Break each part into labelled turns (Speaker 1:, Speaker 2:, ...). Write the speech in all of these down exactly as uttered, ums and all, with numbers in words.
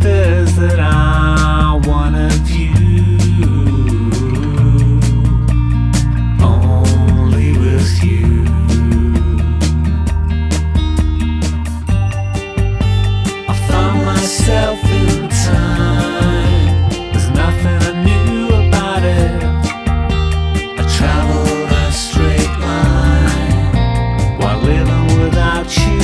Speaker 1: sisters that are one of you. Only with you. I found myself in time. There's nothing I knew about it. I traveled a straight line while living without you.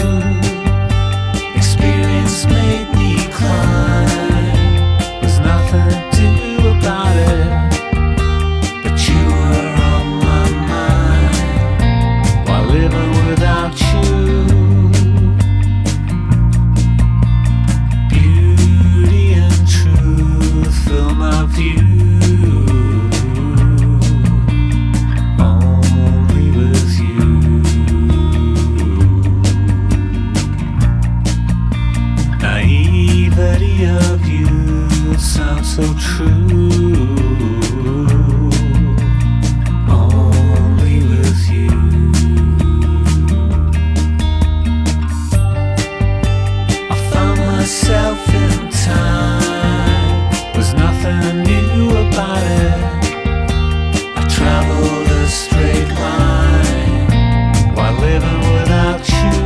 Speaker 1: Experience made me climb. There's nothing to do about it, but you were on my mind while living without you. Beauty and truth fill my view. Only with you. Naivety of you sounds so true. Only with you. I found myself in time. Was nothing I knew about it. I traveled a straight line while living without you.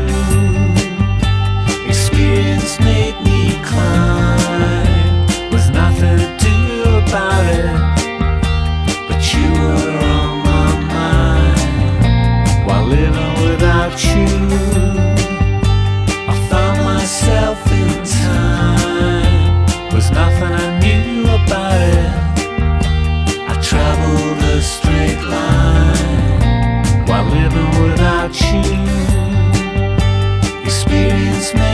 Speaker 1: Experience made me climb. Was nothing to do about it, but you were on my mind while living without you. I found myself in time. Was nothing I knew about it. I traveled a straight line while living without you. Experience made